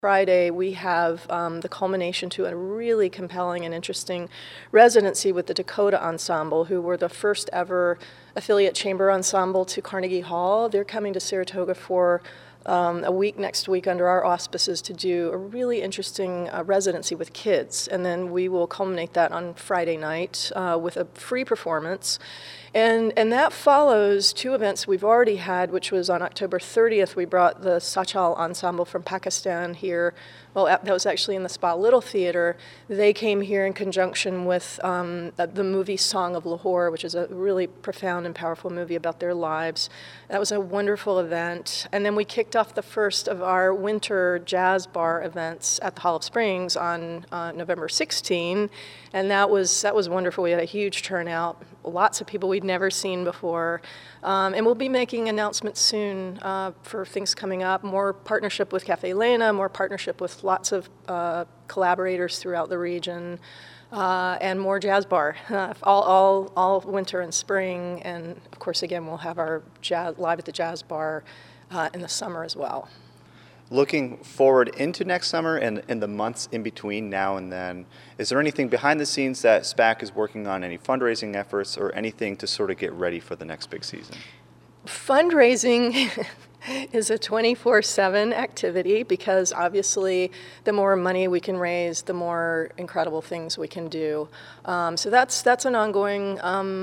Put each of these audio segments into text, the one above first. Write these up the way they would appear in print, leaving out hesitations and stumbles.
Friday, we have the culmination to a really compelling and interesting residency with the Dakota Ensemble, who were the first ever affiliate chamber ensemble to Carnegie Hall. They're coming to Saratoga for a week next week under our auspices to do a really interesting residency with kids. And then we will culminate that on Friday night with a free performance. And that follows two events we've already had, which was on October 30th. We brought the Sachal Ensemble from Pakistan here. Well, that was actually in the Spa Little Theater. They came here in conjunction with the movie Song of Lahore, which is a really profound and powerful movie about their lives. That was a wonderful event. And then we kicked off the first of our winter jazz bar events at the Hall of Springs on November 16. And that was wonderful. We had a huge turnout, lots of people we'd never seen before. And we'll be making announcements soon for things coming up, more partnership with Cafe Lena, more partnership with lots of collaborators throughout the region, and more jazz bar, all winter and spring. And of course, again, we'll have our jazz, Live at the Jazz Bar in the summer as well. Looking forward into next summer and in the months in between now and then, is there anything behind the scenes that SPAC is working on, any fundraising efforts or anything to sort of get ready for the next big season? Fundraising is a 24/7 activity because obviously the more money we can raise, the more incredible things we can do. So that's an ongoing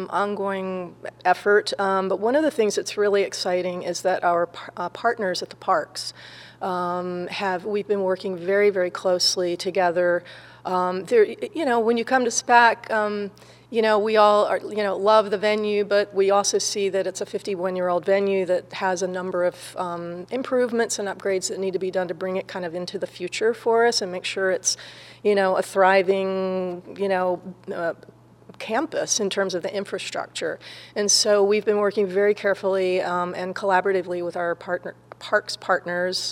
effort. But one of the things that's really exciting is that our partners at the parks we've been working very, very closely together. When you come to SPAC, we all love the venue, but we also see that it's a 51-year-old venue that has a number of improvements and upgrades that need to be done to bring it kind of into the future for us and make sure it's, a thriving, campus in terms of the infrastructure. And so we've been working very carefully and collaboratively with our parks partners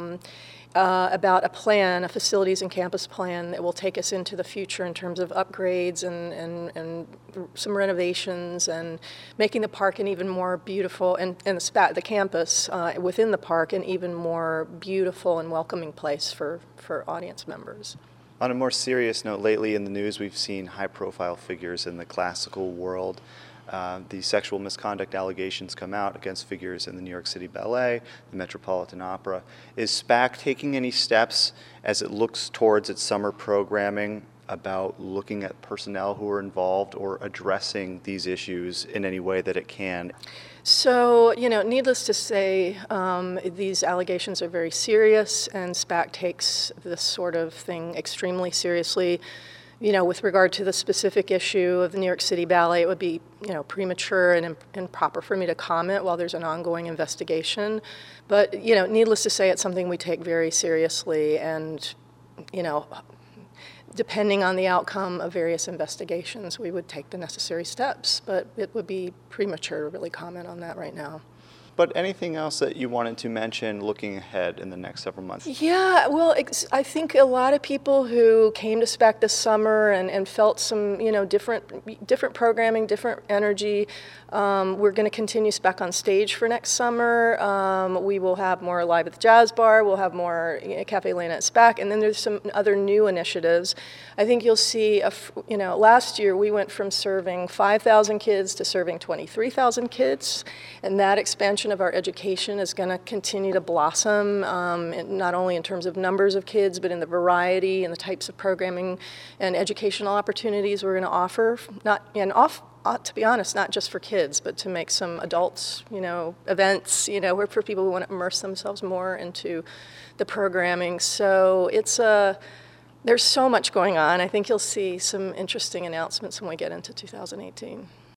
about a facilities and campus plan that will take us into the future in terms of upgrades and some renovations and making the park an even more beautiful, and the campus within the park an even more beautiful and welcoming place for audience members. On a more serious note, lately in the news we've seen high-profile figures in the classical world. The sexual misconduct allegations come out against figures in the New York City Ballet, the Metropolitan Opera. Is SPAC taking any steps as it looks towards its summer programming about looking at personnel who are involved or addressing these issues in any way that it can? So, needless to say, these allegations are very serious, and SPAC takes this sort of thing extremely seriously. With regard to the specific issue of the New York City Ballet, it would be, premature and improper for me to comment while there's an ongoing investigation. But, needless to say, it's something we take very seriously, and, depending on the outcome of various investigations, we would take the necessary steps. But it would be premature to really comment on that right now. But anything else that you wanted to mention looking ahead in the next several months? Yeah, well, I think a lot of people who came to SPAC this summer and felt some, different programming, different energy. We're going to continue SPAC on Stage for next summer. We will have more Live at the Jazz Bar. We'll have more Cafe Lena at SPAC. And then there's some other new initiatives. I think you'll see, last year we went from serving 5,000 kids to serving 23,000 kids. And that expansion of our education is going to continue to blossom, not only in terms of numbers of kids, but in the variety and the types of programming and educational opportunities we're going to offer. To be honest, not just for kids, but to make some adults, events, for people who want to immerse themselves more into the programming. So there's so much going on. I think you'll see some interesting announcements when we get into 2018.